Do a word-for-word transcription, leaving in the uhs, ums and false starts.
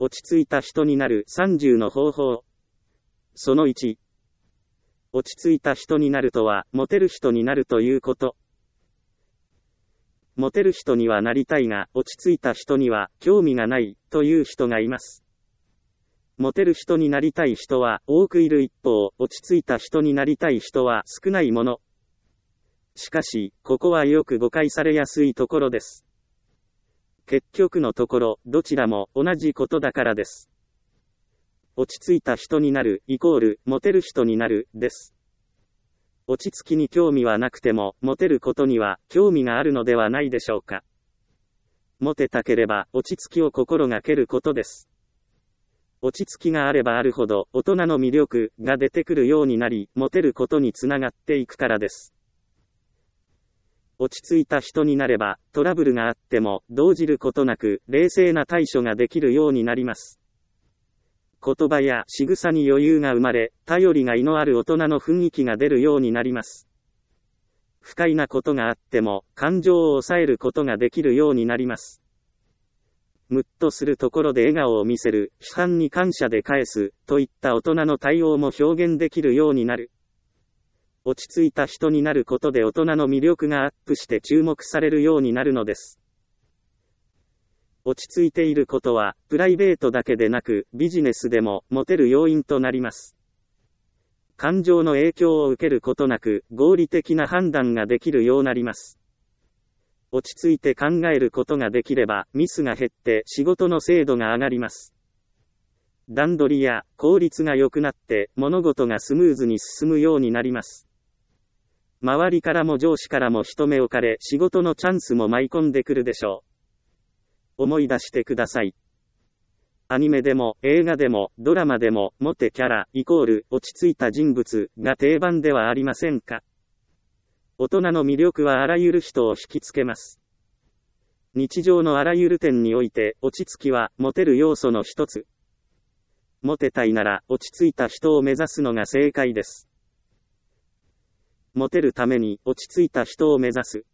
落ち着いた人になるさんじゅうの方法。そのいち。落ち着いた人になるとは、モテる人になるということ。モテる人にはなりたいが、落ち着いた人には興味がないという人がいます。モテる人になりたい人は多くいる一方、落ち着いた人になりたい人は少ないもの。しかし、ここはよく誤解されやすいところです。結局のところ、どちらも同じことだからです。落ち着いた人になるイコール、モテる人になる、です。落ち着きに興味はなくても、モテることには興味があるのではないでしょうか。モテたければ、落ち着きを心がけることです。落ち着きがあればあるほど、大人の魅力が出てくるようになり、モテることにつながっていくからです。落ち着いた人になれば、トラブルがあっても、動じることなく、冷静な対処ができるようになります。言葉や仕草に余裕が生まれ、頼りがいのある大人の雰囲気が出るようになります。不快なことがあっても、感情を抑えることができるようになります。ムッとするところで笑顔を見せる、批判に感謝で返す、といった大人の対応も表現できるようになる。落ち着いた人になることで大人の魅力がアップして注目されるようになるのです。落ち着いていることは、プライベートだけでなく、ビジネスでも、モテる要因となります。感情の影響を受けることなく、合理的な判断ができるようになります。落ち着いて考えることができれば、ミスが減って仕事の精度が上がります。段取りや効率が良くなって、物事がスムーズに進むようになります。周りからも上司からも人目をかれ、仕事のチャンスも舞い込んでくるでしょう。思い出してください。アニメでも映画でもドラマでもモテキャライコール落ち着いた人物が定番ではありませんか。大人の魅力はあらゆる人を引きつけます。日常のあらゆる点において落ち着きはモテる要素の一つ。モテたいなら落ち着いた人を目指すのが正解です。モテるために落ち着いた人を目指す。